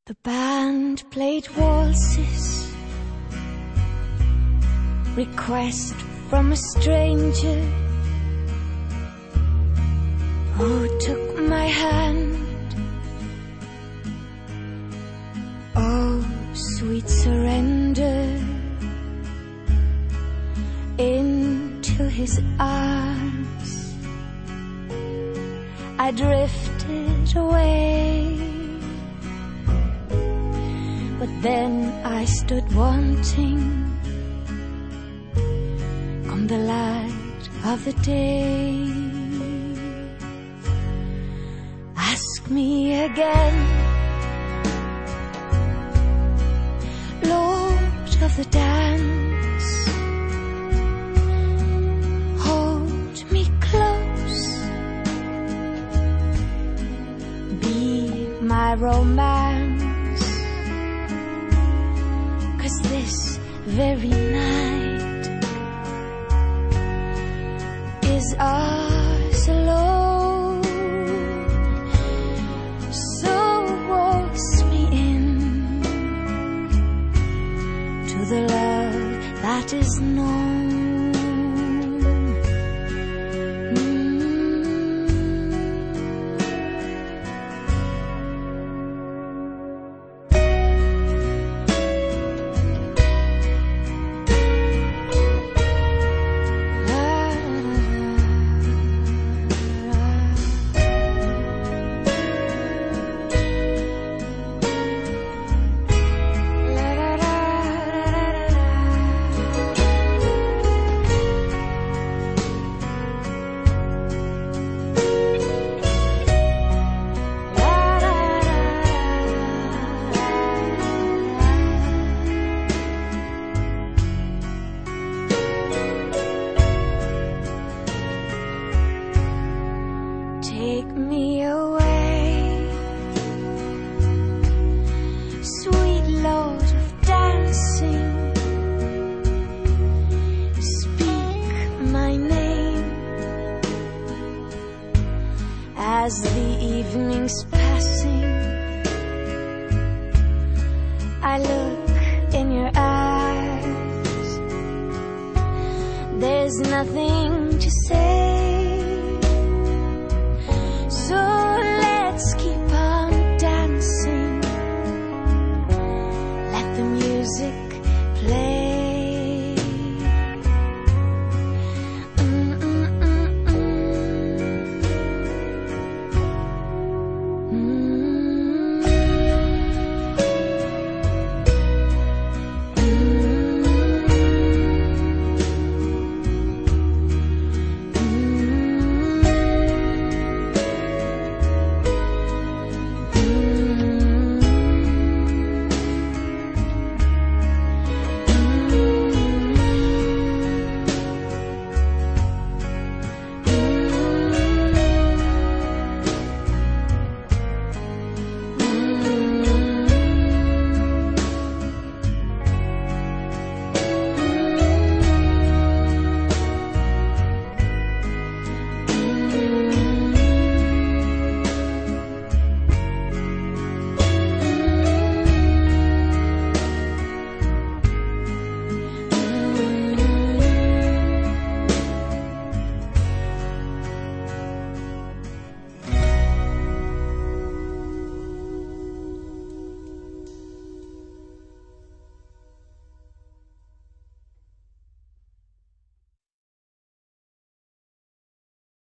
The band played waltzes, request from a stranger who took my hand. Oh, sweet surrender into his arms. I drifted away, but then I stood wanting on the light of the day. Ask me again, Lord of the dance, hold me close, be my romance, 'cause this very night is ours alone. So waltz me in to the love that is known.